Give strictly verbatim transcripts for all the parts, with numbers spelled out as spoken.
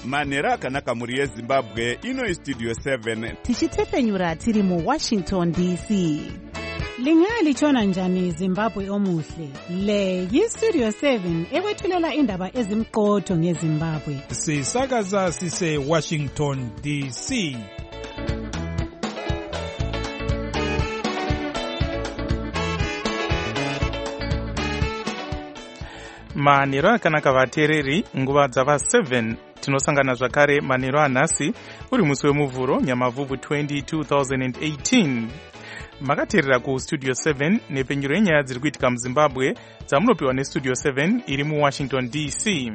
manhero akanaka mhuri yezimbabwe. Ino istudio seven tichitepfenyura tiri mu Washington D C. Lingalitshona njani Zimbabwe omuhle? Le yistudio seven ekwethulela indaba ezimqotho ngeZimbabwe. Sisakaza sise Washington D C. Manhero akanaka vateereri, nguva dzava seven tinosangana zvakare manhero anhasi uri musi wemuvhuro nyamavhuvhu twenty eighteen. Makateerera ku studio seven nepenyero yenyaya dziri kuitika muZimbabwe dzamunopiwa nestudio seven iri mu Washington D C.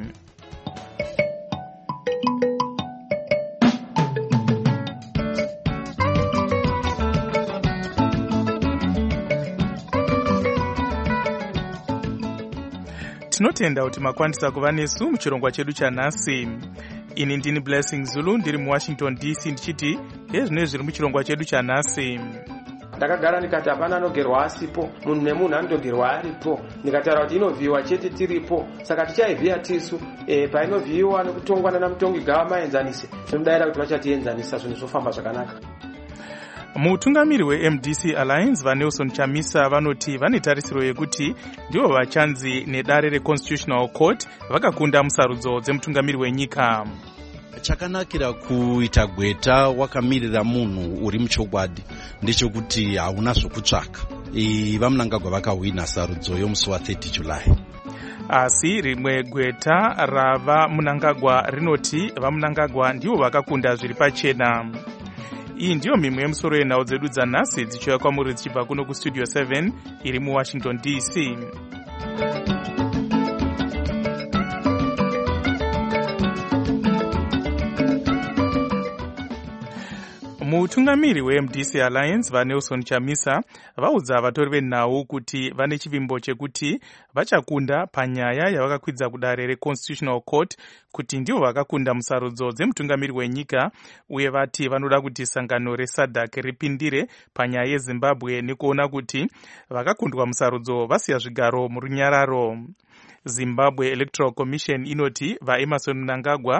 Tinotenda kuti makwanisa kuva nesu muchirongwa chedu chanhasi. Ini ndini Blessing Zulu ndiri mu Washington D C ndichiti ezvino zviri muchirongwa chedu chanhasi. Ndakagara ndikati hapana anogerwa asipo, munhu nemunhu anotogerwa aripo. Ndikataura kuti inovhiyiwa chete tiripo, saka tichaivhiya tisu. E, painovhiyiwa nekutongwa namutongi ngavamaenzanise. Tinodaira kuti vachatienzanisa zvinhu zvofamba zvakanaka. Mutungamiri we-M D C Alliance vaNelson Chamisa vanoti vane tarisiro yekuti ndivo vachanzi nedare reConstitutional Court vakakunda musarudzo dzemutungamiri wenyika. Chakanakira kuita gweta wakamirira munhu uri muchokwadi ndechekuti hauna zvokutsvaka. Vamunangagwa vakahwina sarudzo yomusi wa thirty July. Asi rimwe gweta rava Munangagwa rinoti vamunangagwa ndivo vakakunda zviri pachena. Iyi ndiyo mimwe yemusoro yenhau dzedu dzanhasi dzichiuya kwamuri dzichibva kuno kustudio seven iri mu Washington D C. Mutungamiri we-M D C Alliance vaNelson Chamisa vaudza vatori venhau kuti vane chivimbo chekuti vachakunda panyaya yavakakwidza kudare reConstitutional Court kuti ndivo vakakunda musarudzo dzemutungamiri wenyika, uye vati vanoda kuti sangano reSADC ripindire panyaya yeZimbabwe nekuona kuti vakakundwa musarudzo vasiya zvigaro murunyararo. Zimbabwe Electoral Commission inoti vaEmerson Mnangagwa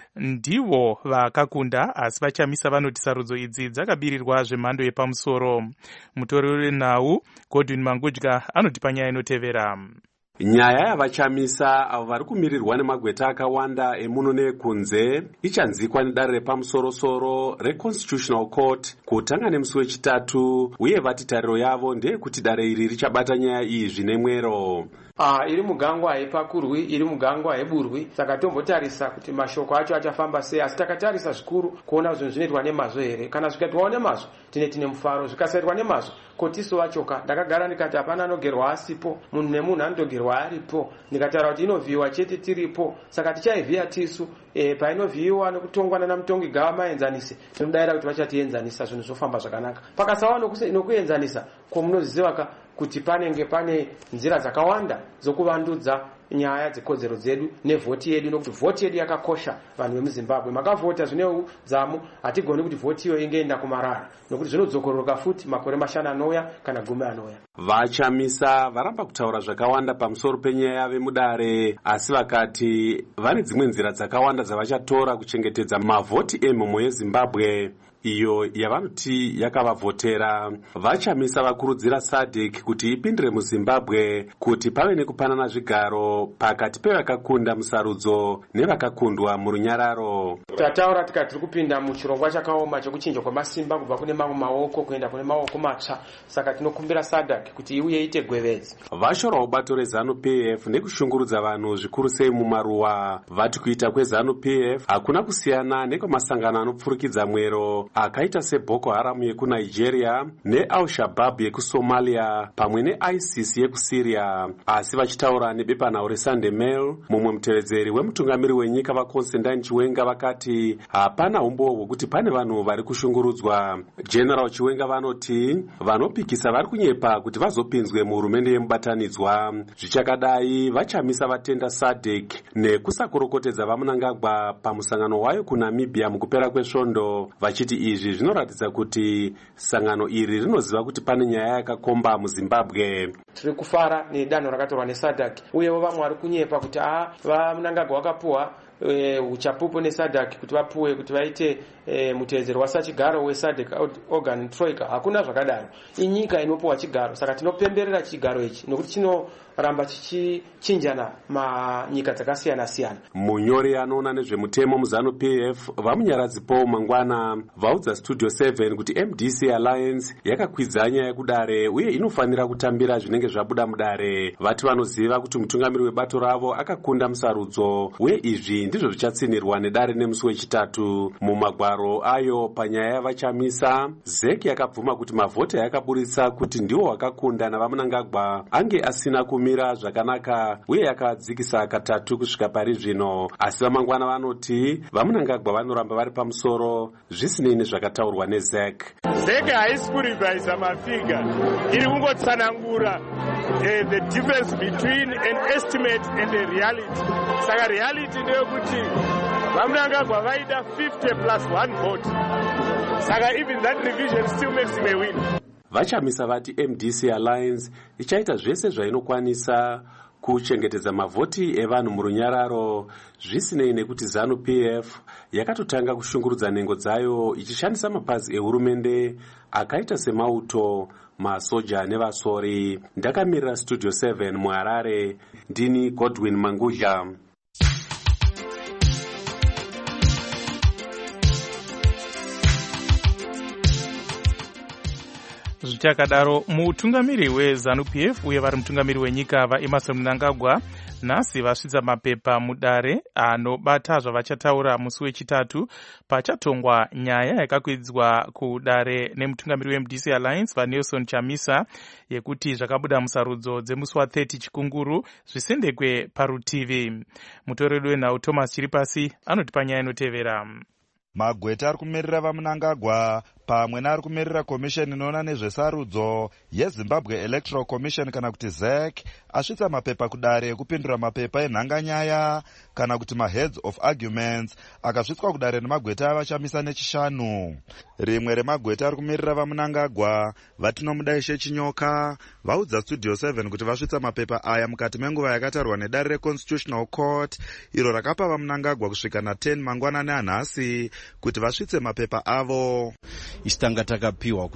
ndivo vakakunda, asi vaChamisa vanoti sarudzo idzi dzakabirirwa zvemhando yepamusoro. Mutori wenhau Godwin Mangudya anoti panyaya inotevera. Nyaya yavaChamisa avo vari kumirirwa nemagweta akawanda emuno nekunze ichanzikwa nedare repamusoro-soro reConstitutional Court kutanga nemusi wechitatu, uye vati tariro yavo ndeyekuti dare iri richabata nyaya iyi zvine mwero. Ah, iri mugangwa haipakurwi, iri mugangwa haiburwi, saka tombotarisa kuti mashoko acho achafamba sei, asi takatarisa zvikuru kuona zvinhu zvinoitwa nemazvo here. Kana zvikaitwawo nemazvo tine tine mufaro, zvikasaitwa nemazvo kotiso vachoka. Ndakagara ndikati hapana anogerwa asipo, munhu nemunhu anotogerwa aripo. Ndikataura kuti inovhiyiwa chete tiripo, saka tichaivhiya tisu. E, painovhiyiwa nekutongwa namutongi ngavamaenzanise. Tinodaira kuti vachatienzanisa zvinhu zvofamba zvakanaka. Pakasava nokuenzanisa komunoziva kuti panenge pane nzira dzakawanda dzokuvandudza nyaya dzekodzero dzedu nevhoti yedu, nokuti vhoti yedu yakakosha. Vanhu vemuZimbabwe makavhota zvine udzamu, hatigoni kuti vhoti iyo ingeenda kumarara, nokuti zvinodzokororoka futi makore mashanu anouya kana gumi anouya. VaChamisa varamba kutaura zvakawanda pamusoro penyaya yave mudare, asi vakati vane dzimwe nzira dzakawanda dzavachatora kuchengetedza mavhoti emhomho yeZimbabwe iyo yavanoti yakavavhotera. VaChamisa vakurudzira SADC kuti ipindire muZimbabwe kuti pave nekupanana zvigaro pakati pevakakunda musarudzo nevakakundwa murunyararo. Tataura tikati tiri kupinda muchirongwa chakaoma chekuchinja kwemasimba kubva kune mamwe maoko kuenda kune maoko matsva, saka tinokumbira SADC kuti iuye ite gwevedzi. Vashorwawo bato reZANU-P F nekushungurudza vanhu zvikuru sei mumaruwa. Vati kuita kweZANU-P F hakuna kusiyana nekwemasangano anopfurikidza mwero akaita seBoko Haram yekuNigeria neAl-Shabaab yekuSomalia pamwe neISIS yekuSyria. Asi vachitaura nebepanhau reSunday Mail, mumwe mutevedzeri wemutungamiri wenyika vaConstantine Chiwenga vakati hapana umbo hwekuti pane vanhu vari kushungurudzwa. General Chiwenga vanoti vanopikisa vari kunyepa kuti vazopinzwe muhurumende yemubatanidzwa. Zvichakadai vaChamisa vatenda SADC nekusakorokotedza vaMunangagwa pamusangano wayo kuNamibia mukupera kwesvondo, vachiti izvi zvinoratidza kuti sangano iri rinoziva kuti pane nyaya yakakomba muZimbabwe. Tiri kufara nedanho rakatorwa neSADC, uyewo vamwe vari kunyepa kuti ah vaMunangagwa wakapuwa uchapupu nesadhak kuti vapuwe kuti vaite mutedzero wasachigaro wesadhak organ troika. Hakuna zvakadaro. Inyika inopuwa chigaro. Saka tinopemberera chigaro ichi nokuti chinoramba chichichinjana manyika dzakasiyana siyana. Munyori anoona nezvemutemo muzanu P F vamunyaradzi Paul Mangwana vaudza Studio seven kuti M D C Alliance yakakwidza nyaya yekudare uye inofanira kutambira zvinenge zvabuda mudare. Vati vanoziva kuti mutungamiri webato ravo akakunda musarudzo uye izvi ndizvo zvichatsinirwa nedare nemusi wechitatu. Mumagwaro ayo panyaya yavachamisa, Z E C yakabvuma kuti mavhoti yakaburitsa kuti ndiwo wakakunda navamunangagwa ange asina kumira zvakanaka uye yakadzikisa katatu kusvika pari zvino. Asi vamangwana vanoti vamunangagwa vanoramba vari pamusoro zvisinei nezvakataurwa neZ E C. Z E C haisi kurivhaisa mafiga, iri kungotsanangura the difference between an estimate and a reality. Saka reality ndeyekuti vamunangagwa vaida fifty plus one vote. Saka even that division still makes him a win. Vachamisa vati M D C Alliance ichaita zvese zvainokwanisa kuchengetedza mavhoti evanhu murunyararo zvisinei nekuti ZANU P F yakatotanga kushungurudza nhengo dzayo ichishandisa mapazi ehurumende akaita semauto, masoja nevasori. Ndakamirira Studio seven muHarare, ndini Godwin Mangudla. Zvichakadaro, mutungamiri weZANU P F uye vari mutungamiri wenyika vaEmmerson Mnangagwa nhasi vasvitsa mapepa mudare anobata zvavachataura musi wechitatu pachatongwa nyaya yakakwidzwa kudare nemutungamiri weM D C Alliance vaNelson Chamisa yekuti zvakabuda musarudzo dzemusi wa30 chikunguru zvisendekwe parutivi. Mutoreri wenhau Thomas Chiripasi anoti panyaya inotevera. Magweta ari kumirira vaMnangagwa pamwe neari kumirira komisheni inoona nezvesarudzo yeZimbabwe Electoral Commission kana kuti Z E C asvitsa mapepa kudare ekupindura mapepa enhanganyaya kana kuti maheads of arguments akasvitswa kudare nemagweta avachamisa nechishanu. Rimwe remagweta ari kumirira vaMnangagwa vatinomudaishe Chinyoka vaudza Studio seven kuti vasvitsa mapepa aya mukati menguva yakatarwa nedare reConstitutional Court iro rakapa vaMnangagwa kusvika na ten mangwanani anhasi kuti vasvitse mapepa avo. Isitanga takapiwa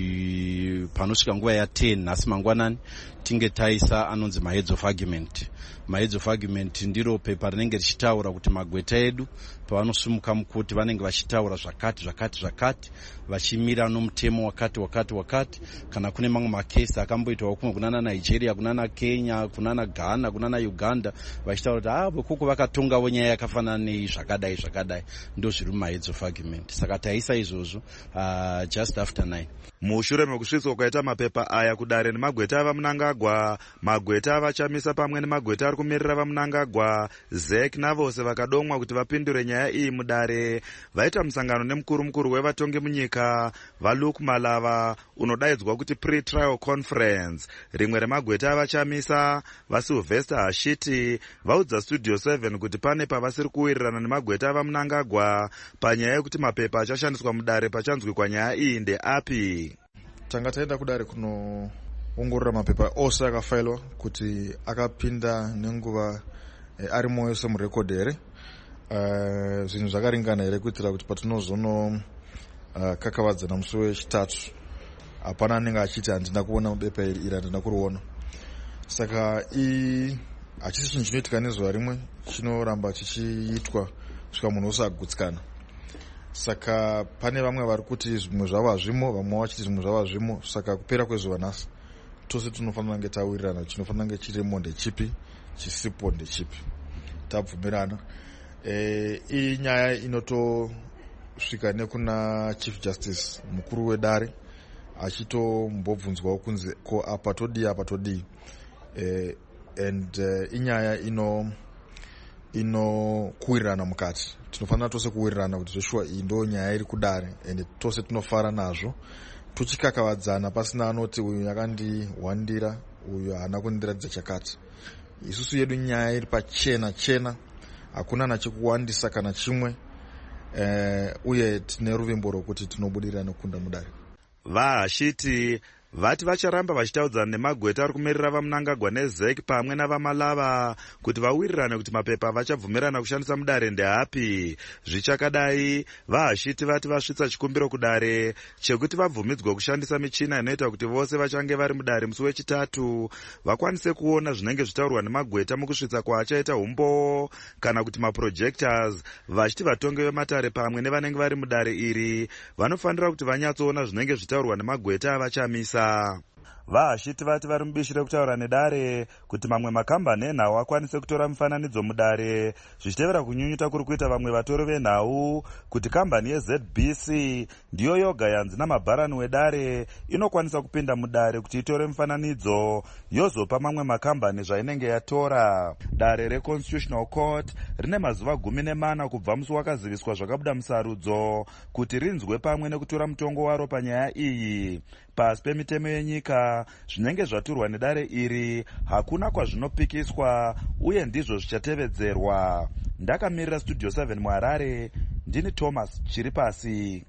kuti panosvika nguva ya ten nhasi mangwanani tinge taisa anonzi maheads of argument. Maheads of argument ndiro pepa rinenge richitaura kuti magweta edu pavanosumuka mukoti vanenge vachitaura zvakati zvakati zvakati vachimira nomutemo wakati wakati wakati kana kune mamwe makesi akamboitwa kumwe kunana Nigeria, kunana Kenya, kunana Ghana, kunana Uganda vachitaura kuti avo kuko vakatongawo nyaya yakafanana nei zvakadai zvakadai ndo zviri mumaheads of argument. Saka taisa izvozvo uh, just after nine. Mushure mekusvitswa kwaita mapepa aya kudare nemagweta avaMnangagwa, magweta avachamisa pamwe nemagweta ari kumirira vaMnangagwa, Z E C navose vakadomwa kuti vapindure nyaya iyi mudare vaita musangano nemukuru mukuru wevatongi munyika vaLuke Malava unodaidzwa kuti pre-trial conference. Rimwe remagweta avachamisa vaSylvester Hashiti vaudza Studio seven kuti pane pavasiri kuwirirana nemagweta avaMnangagwa panyaya yekuti mapepa achashandiswa mudare pachanzwikwa nyaya iyi ndeapi. Tanga taenda kudare kunoongorora mapepa ose akafailwa kuti akapinda nenguva e, ari moyo semurekodhi here, uh, zvinhu zvakaringana here kuitira kuti patinozono uh, kakavadzana musi wechitatu hapana anenge achiti handina kuona bepa iri iri handina kuriona. Saka i hachisi chinhu chinoitika nezuva rimwe, chinoramba chichiitwa kusvika munhu osagutsikana. Saka pane vamwe vari kuti zvimwe zvavo hazvimo, vamwe vachiti zvimwe zvavo hazvimo. Saka kupera kwezuva nhasi tose tinofanira kunge tawirirana chinofanira kunge chirimo ndechipi, chisipo ndechipi, tabvumirana. E, iyi nyaya inotosvika nekuna Chief Justice mukuru wedare achitombobvunzwawo kunzi ko apa todii apa todii. E, and uh, inyaya ino inokuwirirana mukati. Tinofanira tose kuwirirana kuti zveshuwa iyi ndo nyaya iri kudare ende tose tinofara nazvo tuchikakavadzana pasina anoti uyu yakandihwandira uyu haana kundiradza chakati. Isusu yedu nyaya iri pachena chena, hakuna nachikuwandisa kana chimwe, eh, uye tine ruvimbo rwokuti tinobudirira nekukunda mudare. VaHashiti vati vacharamba vachitaudzana nemagweta ari kumerera vamunangagwa nezek pamwe navamalava kuti vawirirane kuti mapepa vachabvumirana kushandisa mudare ndeapi. Zvichakadai, vahashiti vati vasvitsa chikumbiro kudare chekuti vabvumidzwa kushandisa michina inoita kuti vose vachange vari mudare musi wechitatu vakwanise kuona zvinenge zvitaurwa nemagweta mukusvitsa kwaachaita umbo kana kuti maprojectors, vachiti vatongi vematare pamwe nevanenge vari mudare iri vanofanira kuti vanyatsoona zvinenge zvitaurwa nemagweta avachamisa. Vahashiti vati vari mubishi rekutaura nedare kuti mamwe makambani enhau akwanise kutora mufananidzo mudare, zvichitevera kunyunyuta kuri kuita vamwe vatori venhau kuti kambani yeZ B C ndiyo yoga yanzi namabharani wedare inokwanisa kupinda mudare kuti itore mufananidzo yozopa mamwe makambani zvainenge yatora. Dare reConstitutional Court rine mazuva gumi nemana kubva musi wakaziviswa zvakabuda musarudzo kuti rinzwe pamwe nekutora mutongo waro panyaya iyi. Pasi pemitemo yenyika, zvinenge zvaturwa nedare iri hakuna kwazvinopikiswa uye ndizvo zvichatevedzerwa. Ndakamirira Studio seven muHarare, ndini Thomas Chiripasi.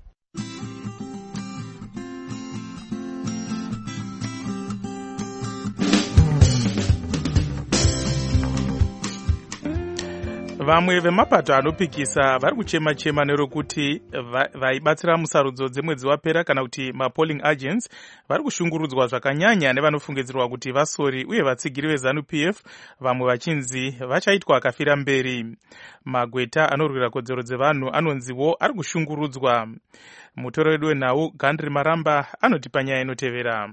Vamwe vemapato anopikisa vari kuchema-chema nerokuti vaibatsira musarudzo dzemwedzi wapera kana kuti mapolling agents vari kushungurudzwa zvakanyanya nevanofungidzirwa kuti vasori uye vatsigiri veZANU P F, vamwe vachinzi vachaitwa akafira mberi. Magweta anorwira kodzero dzevanhu anonziwo ari kushungurudzwa. Mutori wedu wenhau Gandri Maramba anoti panyaya inotevera.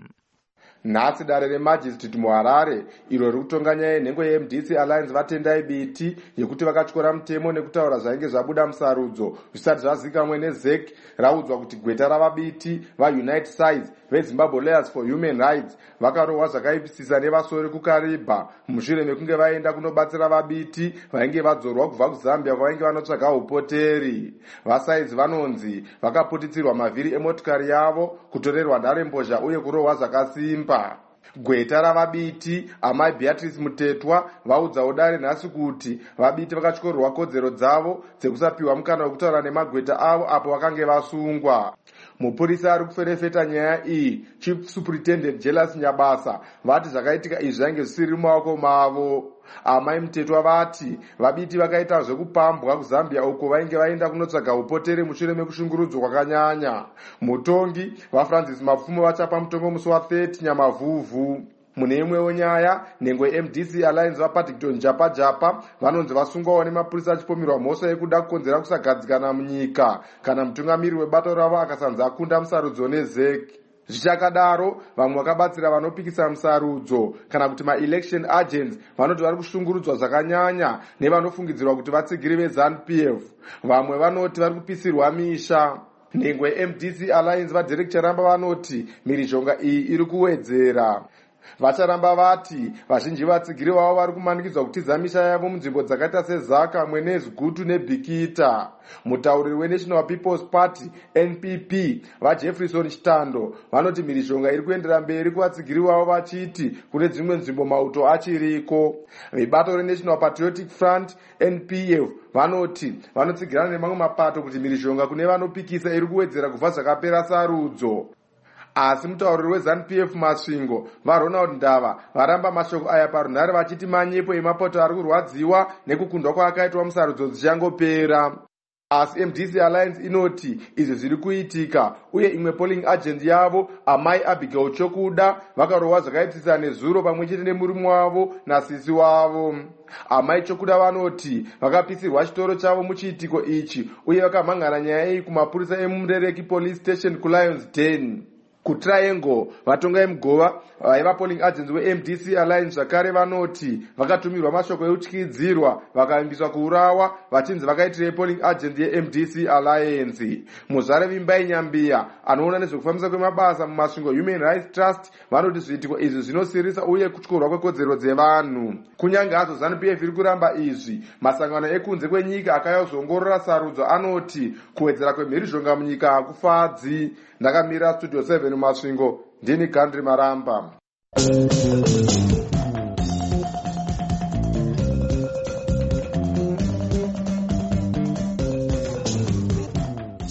Nhasi dare remajistrate muHarare iro riri kutonga nyaya yenhengo yeM D C Alliance vatendai biti yekuti vakatyora mutemo nekutaura zvainge zvabuda musarudzo zvisati zvazikamwe neZek raudzwa kuti gweta ravabiti vaUnite Sides veZimbabwe Lawyers for Human Rights vakarohwa zvakaipisisa nevasori kuKariba mushure mekunge vaenda kunobatsira vabiti vainge vadzorwa kubva kuZambia kwavainge vanotsvaga upoteri. VaSides vanonzi vakaputitsirwa mavhiri emotikari yavo, kutorerwa nharembozha uye kurohwa zvakasimba. Gweta ravabiti amai Beatrice Mutetwa vaudzawo dare nhasi kuti vabiti vakatyorwa kodzero dzavo dzekusapiwa mukana wekutaura nemagweta avo apo vakange vasungwa. Mupurisa ari kuferefeta nyaya iyi, Chief Superintendent Jelas Nyabasa, vati zvakaitika izvi zvainge zvisiri mumaoko mavo. Amai Mutetwa vati vabiti vakaita zvekupambwa kuZambia uko vainge vaenda kunotsvaga upoteri mushure mekushungurudzwa kwakanyanya. Mutongi vaFrancis Mapfumo vachapa mutongo musi wa30 Nyamavhuvhu. Mune imwewo nyaya, nhengo yeM D C Alliance vaPaddington Japa Japa vanonzi vasungwawo nemapurisa achipomerwa mhosva yekuda kukonzera kusagadzikana munyika kana mutungamiri webato ravo akasanza akunda musarudzo neZek. Zvichakadaro, vamwe vakabatsira vanopikisa musarudzo kana kuti ma-election agents vanoti vari kushungurudzwa zvakanyanya nevanofungidzirwa kuti vatsigiri veZANU P F. Vamwe vanoti vari kupisirwa misha. Nhengo yeM D C Alliance vaDerek Charamba vanoti mhirizhonga iyi iri kuwedzera. Vacharamba vati vazhinji vatsigiri vavo vari kumanikidzwa kutiza misha yavo munzvimbo dzakaita seZaka, Mwenezi, Gutu neBhikita. Mutauriri weNational People's Party N P P vaJefferson Chitando vanoti mhirizhonga iri kuendera mberi kuvatsigiri vavo vachiti kune dzimwe nzvimbo mauto achiriko. Vebato reNational Patriotic Front N P F vanoti vanotsigirana nemamwe mapato kuti mhirizhonga kune vanopikisa iri kuwedzera kubva zvakapera sarudzo. Asi mutauriri weZANU P F Masvingo vaRonald Ndava varamba mashoko aya parunhare vachiti manyepo emapato ari kurwadziwa nekukundwa kwaakaitwa musarudzo dzichangopera. Asi M D C Alliance inoti izvi zviri kuitika uye imwe polling agent yavo amai Abigail Chokuda vakarohwa zvakaitisa nezuro pamwe chete nemurume wavo nasisi wavo. Amai Chokuda vanoti vakapisirwa chitoro chavo muchiitiko ichi uye vakamhangana nyaya iyi kumapurisa emuMurereki Police Station kuLions Den. KuTriangle vatongai mugova vaiva polling agents weM D C Alliance zvakare vanoti vakatumirwa mashoko eutyidzirwa vakaimbiswa kuurawa vachinzi vakaitirei polling agent yeM D C Alliance. Muzvare Vimbai Nyambiya anoona nezvekufambisa kwemabasa mumasvingo Human Rights Trust vanoti zviitiko izvi zvinosirisa uye kutyorwa kwekodzero dzevanhu. Kunyange hazvo ZANU P F iri kuramba izvi, masangano ekunze kwenyika akayozongorora sarudzo anoti kuwedzera kwemhirizhonga munyika hakufadzi. Ndakamira Studio seven Masvingo, ndini Gandri Maramba.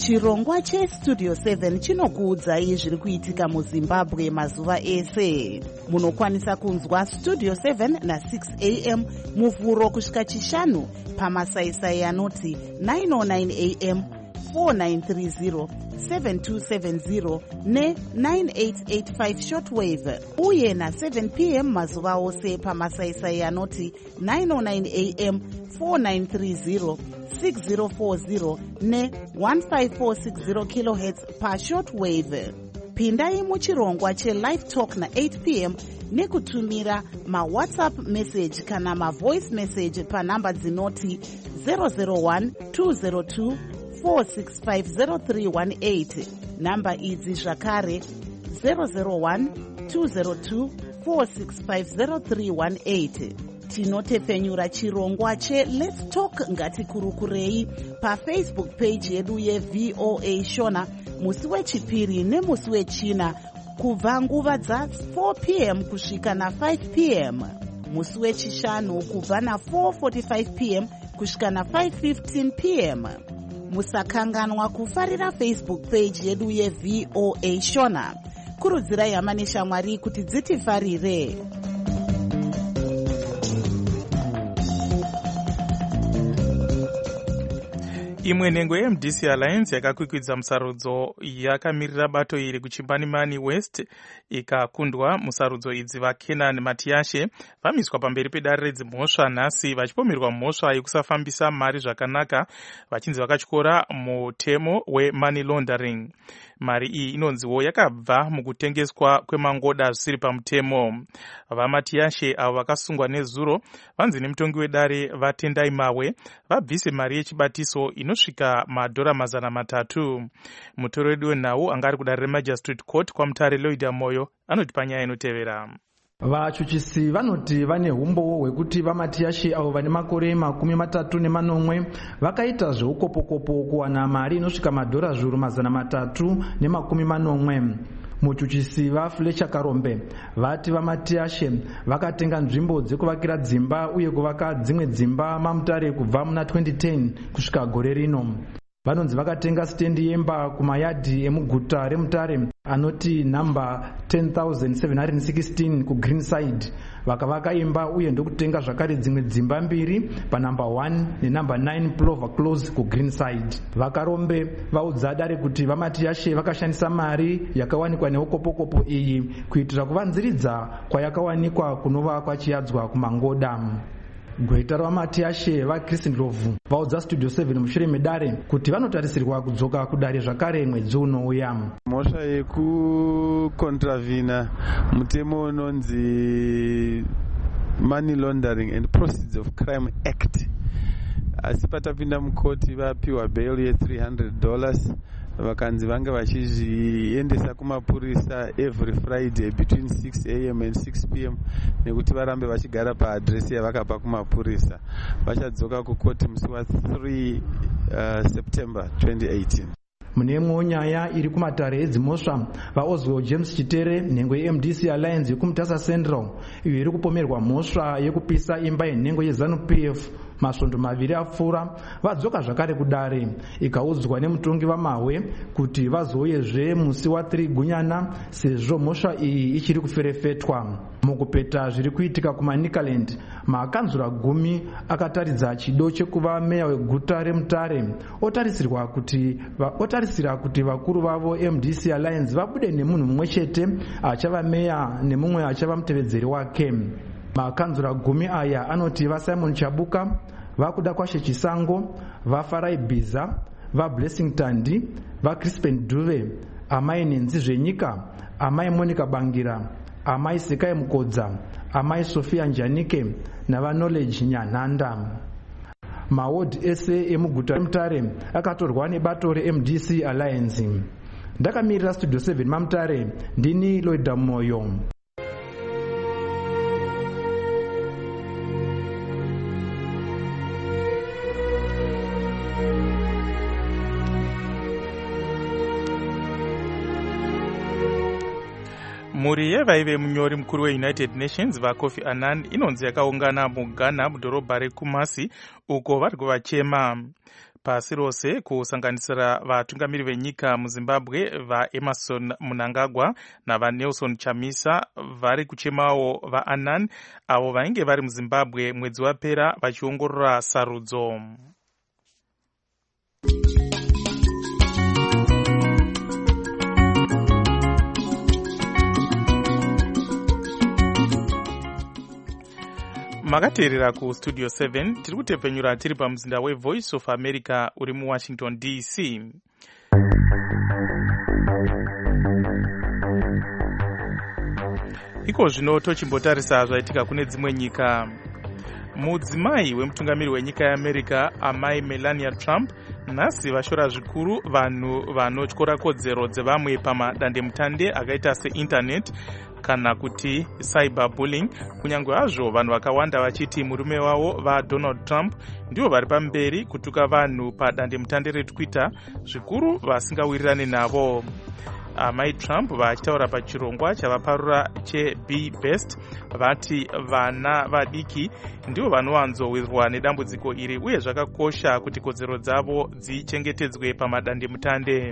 chirongwa chestudio seven chinokuudzai zviri kuitika muzimbabwe mazuva ese. Munokwanisa kunzwa studio seven na six a m muvhuro kusvika chishanu pamasaisai anoti nine oh nine a m, four nine three zero, seven two seven zero ne nine eight eight five shortwave, uye na seven p m mazuva ose pamasaisai anoti nine oh nine a m, four nine three zero, six zero four zero ne one five four six zero kilohertz pa shortwave. Pindai muchirongwa chelive talk na eight p m nekutumira mawhatsapp message kana mavoice message panhamba dzinoti zero zero one two zero two four six five zero three one eight. Namba idzi zvakare zero zero one two zero two four six five zero three one eight. Tinotepfenyura chirongwa che Let's Talk ngatikurukurei pafacebook page yedu yeV O A Shona musi wechipiri nemusi wechina kubva nguva dza four p m kusvika na five p m, musi wechishanu kubva na four forty-five p m kusvika na five fifteen p m. Musakanganwa kufarira Facebook page yedu yeV O A Shona. Kurudzirai hama neshamwari kuti dzitifarire. Imwe nhengo yeM D C Alliance yakakwikwidza musarudzo yakamirira bato iri kuChimanimani West ikakundwa. Musarudzo idzi vaKenan Matiashe vamiswa pamberi pedare redzimhosva nhasi vachipomerwa mhosva yekusafambisa mari zvakanaka vachinzi vakatyora mutemo wemoney laundering. Mari iyi inonziwo yakabva mukutengeswa kwemangoda zvisiri pamutemo. VaMatiashe avo vakasungwa nezuro vanzi nemutongi wedare vaTendai Mawe vabvise mari yechibatiso inosvika madhora mazana matatu. Mutori wedu wenhau anga ari kudare reMagistrate Court kwaMutare Lloyd Moyo anoti panyaya inotevera. Vachuchisi vanoti vane humbowo hwekuti vaMatiashe avo vane makore makumi matatu nemanomwe vakaita zveukopokopo kuwana mari inosvika madhora zviuru mazana matatu nemakumi manomwe. Muchuchisi vaFletcher Karombe vati vaMatiashe vakatenga nzvimbo dzekuvakira dzimba uye kuvaka dzimwe dzimba maMutare kubva muna twenty ten kusvika gore rino. Vanonzi vakatenga stendi yemba kumayadhi emuguta reMutare anoti namba ten thousand seven hundred sixteen kuGreenside. Vakavaka imba uye ndokutenga zvakare dzimwe dzimba mbiri panamba one nenamba nine Plover Close kuGreenside. Vakarombe vaudza dare kuti vaMatiashe vakashandisa mari yakawanikwa neukopokopo iyi kuitira kuvanziridza kwayakawanikwa kunova kwachiyadzwa kumangoda. Gweta raMatiashe vaChristendlovu vaudza Studio seven mushure medare kuti vanotarisirwa kudzoka kudare zvakare mwedzi unouya. Mhosva yekukontravina mutemo unonzi Money Laundering and Proceeds of Crime Act, asi patapinda mukoti vapiwa bail ye three hundred dollars vakanzi vange vachizviendesa kumapurisa every Friday between six a m and six p m nekuti varambe vachigara paadresi yavakapa kumapurisa. Vachadzoka kukoti musi wa three uh, September twenty eighteen. Munemwe nyaya iri kumatare edzimhosva vaOswald James Chitere nhengo yeM D C Alliance yekumutasa Central iyo iri kupomerwa mhosva yekupisa imba yenhengo yeZanu P F masvondo maviri apfuura vadzoka zvakare kudare ikaudzwa nemutongi vaMahwe kuti vazouyezve musi wa three Gunyana sezvo mhosva iyi ichiri kuferefetwa. Mukupeta zviri kuitika kumaNikaland, makanzura gumi akataridza chido chekuva meya weguta reMutare otarisirwa kuti otarisira kuti vakuru vavo M D C Alliance vabude nemunhu mumwe chete achava meya nemumwe achava mutevedzeri wake. Makanzura gumi aya anoti vaSimon Chabuka, vakuda kwashe Chisango, vaFarai Bhiza, vaBlessing Tandi, vaCrispen Duve, amai Nenzi Zvenyika, amai Monica Bangira, amai Sekai Mukodza, amai Sofia Njanike navaKnowledge Nyanhanda. Maward ese emuguta reMutare akatorwa nebato reM D C Alliance. Ndakamirira Studio seven maMutare, ndini Lloyd Moyo. Mhuri yevaive munyori mukuru weUnited Nations vaKofi Annan inonzi yakaungana muGhana mudhorobha reKumasi uko vari kuvachema. pasi rose kusanganisira vatungamiri venyika muzimbabwe vaEmerson Mnangagwa navaNelson Chamisa vari kuchemawo vaAnan avo vainge vari muzimbabwe mwedzi wapera vachiongorora sarudzo. Makateerera ku Studio seven tiri kutepfenyura tiri pamuzinda weVoice of America uri muWashington D C. Iko zvino tochimbotarisa zvaitika kune dzimwe nyika. Mudzimai wemutungamiri wenyika yeAmerica amai Melania Trump nhasi vashora zvikuru vanhu vanotyora kodzero dzevamwe pamadandemutande akaita seinternet kana kuti cyberbullying, kunyange hazvo vanhu vakawanda vachiti murume wavo vaDonald Trump ndivo vari pamberi kutuka vanhu padandemutande reTwitter, zvikuru vasingawirirane navo. Amai Trump vachitaura pachirongwa chavaparura cheBe Best vati vana vadiki ndivo vanowanzowirwa nedambudziko iri uye zvakakosha kuti kodzero dzavo dzichengetedzwe pamadandemutande.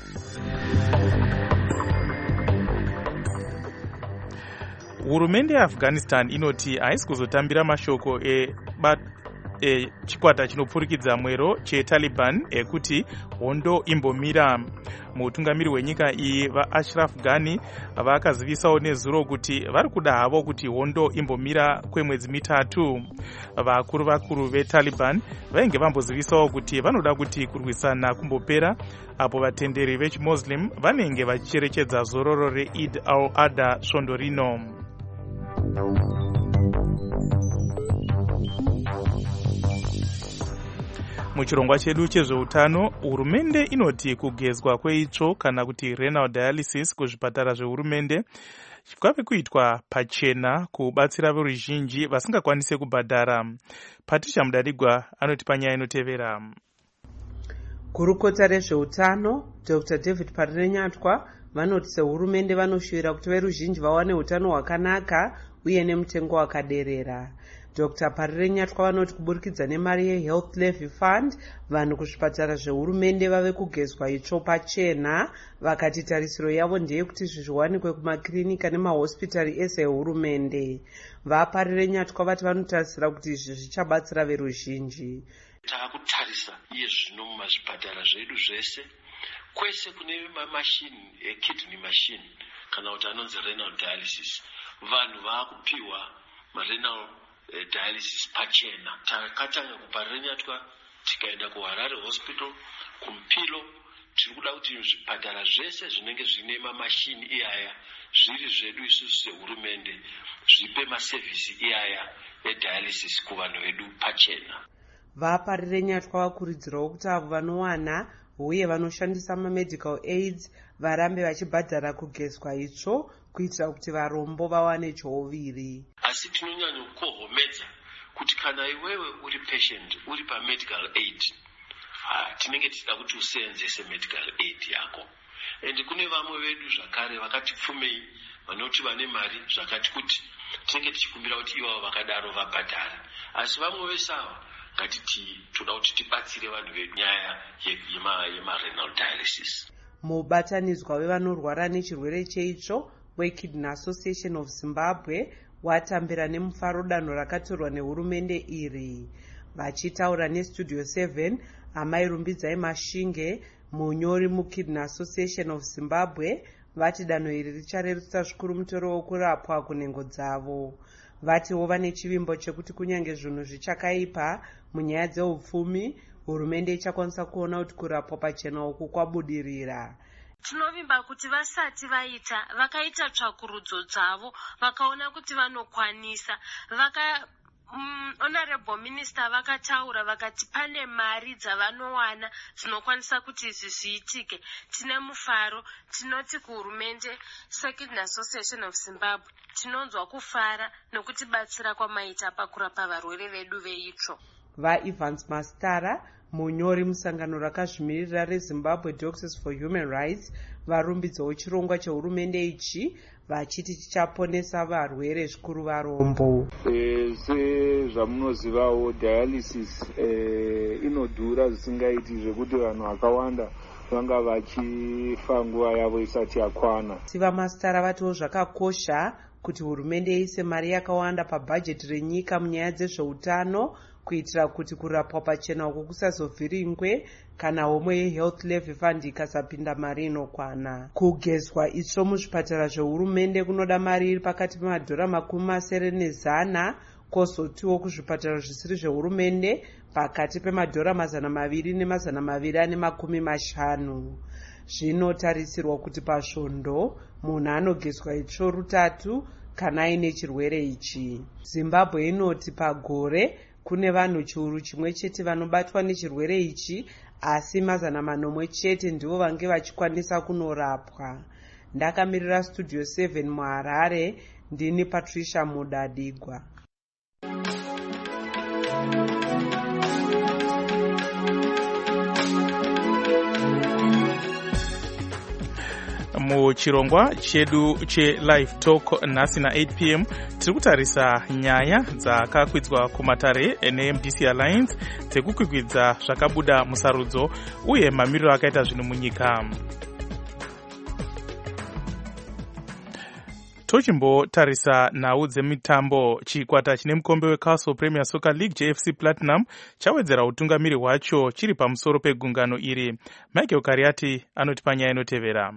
Hurumende yeAfghanistan inoti haisi kuzotambira mashoko e E, chikwata chinopfurikidza mwero cheTaliban ekuti hondo imbomira. Mutungamiri wenyika iyi vaAshraf Ghani vakazivisawo nezuro kuti vari kuda havo kuti hondo imbomira kwemwedzi mitatu. Vakuru vakuru veTaliban vainge vambozivisawo kuti vanoda kuti kurwisana kumbopera apo vatenderi vechiMuslim vanenge vachicherechedza zororo reId al-Adha svondo rino. Muchirongwa chedu chezveutano, hurumende inoti kugezwa kweitsvo kana kuti renal dialysis kuzvipatara zvehurumende kwave kuitwa pachena kubatsira veruzhinji vasingakwanise kubhadhara. Patricia Mudadigwa anoti panyaya inotevera. Gurukota rezveutano Doctor David Parirenyatwa vanoti sehurumende vanoshuvira kuti veruzhinji vawane utano hwakanaka uye nemutengo wakaderera. Doctor Parirenyatwa vanoti kuburikidza nemari yeHealth Levy Fund vanhu kuzvipatara zvehurumende vave kugezwa itsvo pachena, vakati tarisiro yavo ndeyekuti zviwanikwe kumakirinika nemahospitari ese ehurumende. VaParirenyatwa vati vanotarisira kuti izvi zvichabatsira veruzhinji. Taakutarisa iye zvino mumazvipatara zvedu zvese kwese kune mamashini ekidney machine kana kuti anonzi renal dialysis, vanhu vaakupiwa marenal dialysis pachena. Takatanga kuParirenyatwa tikaenda kuHarare Hospital, kuMpilo, tiri kuda kuti zvipatara zvese zvinenge zvine mamashini iyaya zviri zvedu isusu sehurumende zvipe masevhisi iyaya edialysis kuvanhu vedu pachena. VaParirenyatwa vakurudzirawo kuti avo vanowana uye vanoshandisa mamedical aids varambe vachibhadhara kugezwa itsvo kuitira kuti varombo vawane choviri. Asi tinonyanya kukohomedza kuti kana iwewe uri patient uri pamedical aid, ah, tinenge tichida kuti useenzese medical aid yako. And kune vamwe vedu zvakare vakati pfumei vanoti vane mari zvakati kuti tinenge tichikumbira kuti ivavo vakadaro vabhadhara. Asi vamwe vesava ngatiti toda kuti tibatsire vanhu vedu nyaya yema-renal dialysis. Mubatanidzwa wevanorwara nechirwere cheitsvo weKidney Association of Zimbabwe watambira nemufaro danho rakatorwa nehurumende iri. Vachitaura neStudio seven, amai Rumbidzai Mashinge, munyori muKidney Association of Zimbabwe, vati danho iri richarerutsa zvikuru mutoro wokurapwa kunhengo dzavo. Vatiwo vane chivimbo chekuti kunyange zvinhu zvichakaipa munyaya dzeupfumi, hurumende ichakwanisa kuona kuti kurapwa pachena uku kwabudirira. Tinovimba kuti vasati vaita vakaita tsvakurudzo dzavo vakaona kuti vanokwanisa vaka um, honorable minister vakataura vakati pane mari dzavanowana dzinokwanisa kuti izvi zviitike. Tine mufaro, tinoti kuhurumende Kidney Association of Zimbabwe tinonzwa kufara nokutibatsira kwamaita pakurapa varwere vedu veitsvo. VaEvans Mastara munyori musangano rakazvimirira rezimbabwe Doctors for Human Rights varumbidzawo chirongwa chehurumende ichi vachiti chichaponesa varwere zvikuru varombo. E, sezvamunozivawo dialysis e, inodhura zvisingaiti zvekuti vanhu vakawanda vanga vachifa nguva yavo isati yakwana. Sivamasitara vatiwo zvakakosha kuti hurumende iise mari yakawanda pabhajeti renyika munyaya dzezveutano kuitira kuti kurapwa pachena uko kusazovhiringwe kana homwe yehealth levy fund ikasapinda mari inokwana. Kugezwa itsvo muzvipatara zvehurumende kunoda mari iri pakati pemadhora makumi masere nezana, kozotiwo kuzvipatara zvisiri zvehurumende pakati pemadhora mazana maviri nemazana maviri ane makumi mashanu. Zvinotarisirwa kuti pasvondo munhu anogezwa itsvo rutatu kana aine chirwere ichi. Zimbabwe inoti pagore kune vanhu chiuru chimwe chete vanobatwa nechirwere ichi, asi mazana manomwe chete ndivo vange vachikwanisa kunorapwa. Ndakamirira Studio seven muHarare, ndini Patricia Mudadigwa. muchirongwa chedu chelive talk nhasi na-eight p m tiri kutarisa nyaya dzakakwidzwa kumatare ne-M D C Alliance dzekukwikwidza zvakabuda musarudzo uye mamiriro akaita zvinhu munyika. tochimbotarisa nhau dzemitambo. chikwata chine mukombe weCastle Premier Soccer League J F C Platinum chawedzera utungamiri hwacho chiri pamusoro pegungano iri. Michael Kariati anoti panyaya inotevera.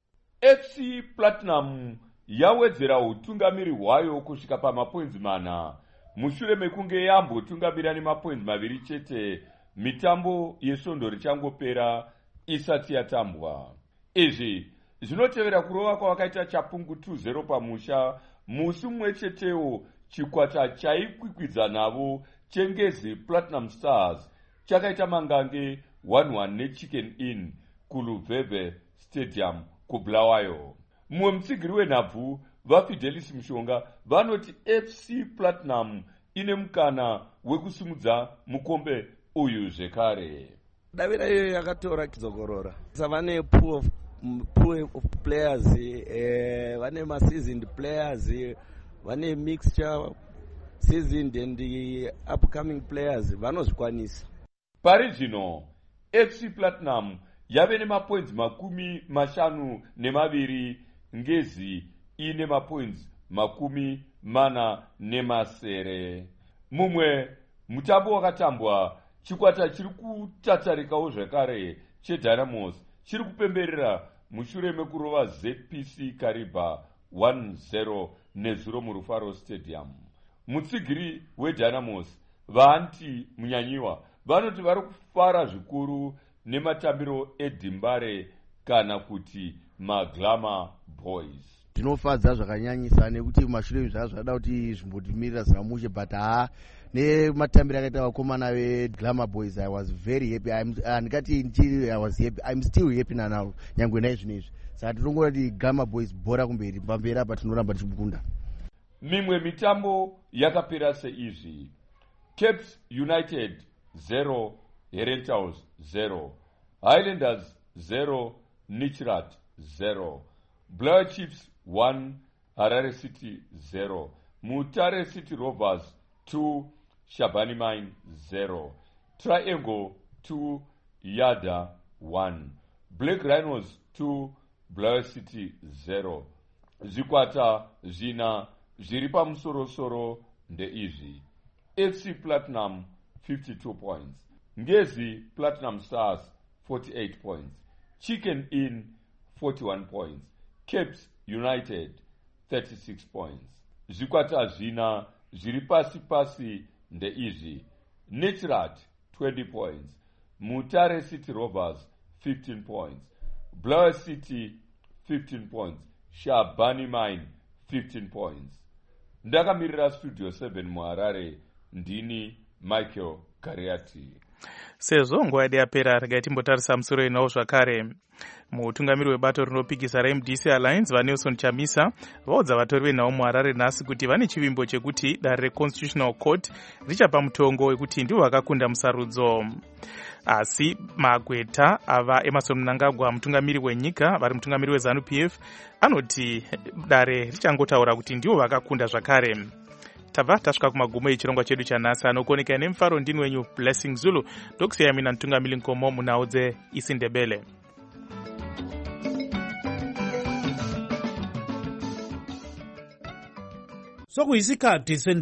F C Platinum yawedzera utungamiri hwayo kusvika pamapoinzi mana mushure mekunge yambotungamira nemapoinzi maviri chete mitambo yesvondo richangopera isati yatambwa. Izvi zvinotevera kurova kwavakaita chapungu two zero pamusha musi mumwe chetewo. chikwata chaikwikwidza navo chengezi Platinum Stars chakaita mangange one one neChicken Inn kuLubveve Stadium kuBulawayo. Mumwe mutsigiri wenhabvu vaFidelis Mushonga vanoti F C Platinum ine mukana wekusimudza mukombe uyu zvekare. Davira iyo yakatora kidzogorora. Vane pool of, pool of players, eh, vane ma-seasoned players, vane mixture seasoned and the upcoming players vanozvikwanisa. Pari zvino F C Platinum yave nemapoints makumi mashanu nemaviri, ngezi ine mapoints makumi mana nemasere. Mumwe mutambo wakatambwa chikwata chiri kutatarikawo zvekare cheDynamos chiri kupemberera mushure mekurova Z P C Kariba one zero nezuro muRufaro Stadium. Mutsigiri weDynamos vaanti munyanyiwa vanoti vari kufara zvikuru nematambiro eDimbare kana kuti maGlama Boys. Zvinofadza zvakanyanyisa nekuti mashure zvazvo zvada kuti zvimbotimirira zvamushe, but ha nematambiro akaita vakomana veGlama Boys, I was very happy. Andikati ndiri I was happy, I'm still happy now nyangwe naizvonizvi. Saka tinongora kuti Glama Boys bhora kumberi, pamberi apa tinoramba tichikunda. Mimwe mitambo yakapera seizvi: Capes United zero, Herentals zero, Highlanders zero, Nichirat zero, Blair Chiefs one, Harare City zero, Mutare City Rovers two, Shabani Mine zero, Triangle two, Yada one, Black Rhinos two, Blair City zero. Zikwata zina zviri pamusoro-soro ndeizvi: F C Platinum fifty-two points, Ngezi Platinum Stars forty-eight points, Chicken Inn forty-one points, Capes United thirty-six points. Zikwata zvina zviri pasi-pasi ndeizvi: Nichirat twenty points, Mutare City Rovers fifteen points, Blair City fifteen points, Shabani Mine fifteen points. Ndakamirira Studio seven muHarare, ndini Michael Kariati. sezvo nguva yedu yapera regai timbotarisa musoro inawo zvakare. Mutungamiri webato rinopikisa raM D C Alliance vaNelson Chamisa vaudza vatori venhau muHarare nhasi kuti vane chivimbo chekuti dare reConstitutional Court richapa mutongo wekuti ndivo vakakunda musarudzo. Asi magweta ava Emerson Mnangagwa mutungamiri wenyika vari mutungamiri weZANU P F anoti dare richangotaura kuti ndivo vakakunda zvakare. Tabva tasvika kumagumo echirongwa chedu chanhasi anokoneka nemufaro ndini wenyu Blessing Zulu ndokusiyai mina mutungamiri Nkomo munhau dzeIsiNdebele. Sokuyisikhathi